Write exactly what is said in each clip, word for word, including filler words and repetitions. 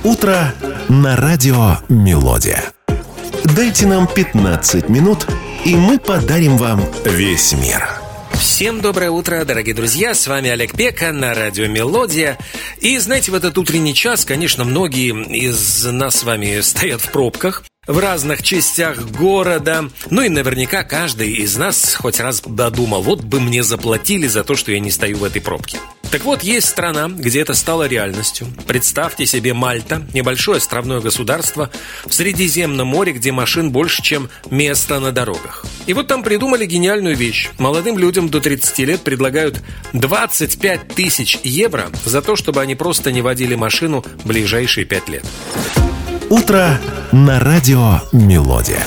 Утро на радио «Мелодия». Дайте нам пятнадцать минут, и мы подарим вам весь мир. Всем доброе утро, дорогие друзья, с вами Олег Пека на радио «Мелодия». И знаете, в этот утренний час, конечно, многие из нас с вами стоят в пробках в разных частях города. Ну и наверняка каждый из нас хоть раз додумал: вот бы мне заплатили за то, что я не стою в этой пробке. Так вот, есть страна, где это стало реальностью. Представьте себе Мальта, небольшое островное государство в Средиземном море, где машин больше, чем места на дорогах. И вот там придумали гениальную вещь. Молодым людям до тридцати лет предлагают двадцать пять тысяч евро за то, чтобы они просто не водили машину ближайшие пять лет. Утро на радио «Мелодия».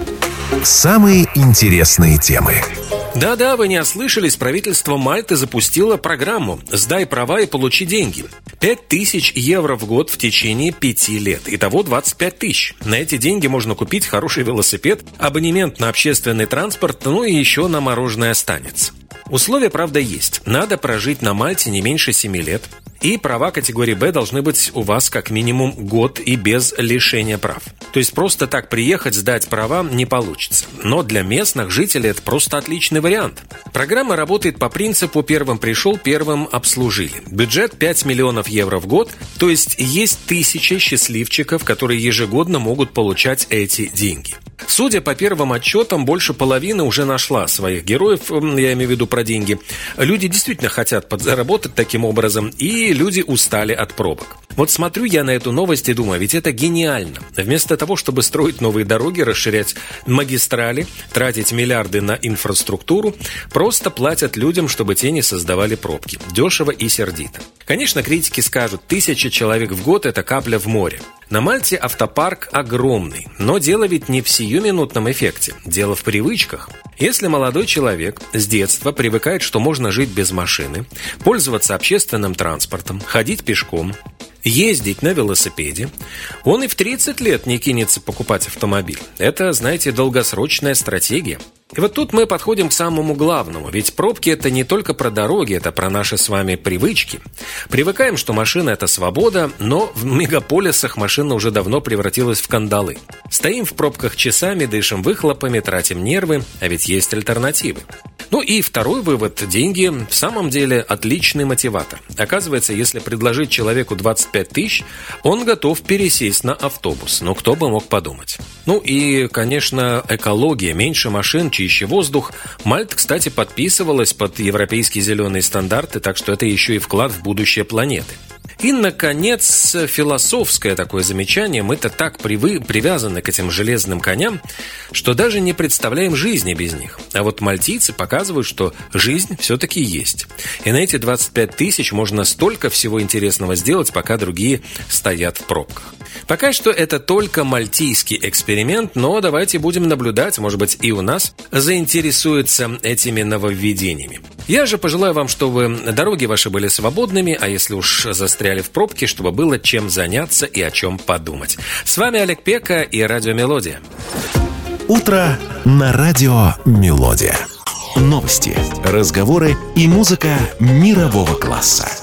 Самые интересные темы. Да-да, вы не ослышались, правительство Мальты запустило программу «Сдай права и получи деньги». пять тысяч евро в год в течение пяти лет. Итого двадцать пять тысяч. На эти деньги можно купить хороший велосипед, абонемент на общественный транспорт, ну и еще на мороженое останется. Условия, правда, есть. Надо прожить на Мальте не меньше семи лет. И права категории «Б» должны быть у вас как минимум год и без лишения прав. То есть просто так приехать, сдать права не получится. Но для местных жителей это просто отличный вариант. Программа работает по принципу «первым пришел, первым обслужили». Бюджет пять миллионов евро в год, то есть есть тысячи счастливчиков, которые ежегодно могут получать эти деньги. Судя по первым отчетам, больше половины уже нашла своих героев, я имею в виду про деньги. Люди действительно хотят подзаработать таким образом, и люди устали от пробок. Вот смотрю я на эту новость и думаю, ведь это гениально. Вместо того, чтобы строить новые дороги, расширять магистрали, тратить миллиарды на инфраструктуру, просто платят людям, чтобы те не создавали пробки. Дешево и сердито. Конечно, критики скажут, тысяча человек в год – это капля в море. На Мальте автопарк огромный, но дело ведь не в сиюминутном эффекте, дело в привычках. Если молодой человек с детства привыкает, что можно жить без машины, пользоваться общественным транспортом, ходить пешком, ездить на велосипеде, он и в тридцать лет не кинется покупать автомобиль. Это, знаете, долгосрочная стратегия. И вот тут мы подходим к самому главному, ведь пробки – это не только про дороги, это про наши с вами привычки. Привыкаем, что машина – это свобода, но в мегаполисах машина уже давно превратилась в кандалы. Стоим в пробках часами, дышим выхлопами, тратим нервы, а ведь есть альтернативы. Ну и второй вывод – деньги в самом деле отличный мотиватор. Оказывается, если предложить человеку двадцать пять тысяч, он готов пересесть на автобус. Но кто бы мог подумать. Ну и, конечно, экология, меньше машин, чище воздух. Мальта, кстати, подписывалась под европейские зеленые стандарты, так что это еще и вклад в будущее планеты. И, наконец, философское такое замечание. Мы-то так привы, привязаны к этим железным коням, что даже не представляем жизни без них. А вот мальтийцы показывают, что жизнь все-таки есть. И на эти двадцать пять тысяч можно столько всего интересного сделать, пока другие стоят в пробках. Пока что это только мальтийский эксперимент, но давайте будем наблюдать, может быть, и у нас заинтересуются этими нововведениями. Я же пожелаю вам, чтобы дороги ваши были свободными, а если уж застряли в пробке, чтобы было чем заняться и о чем подумать. С вами Олег Пека и радио «Мелодия». Утро на радио «Мелодия». Новости, разговоры и музыка мирового класса.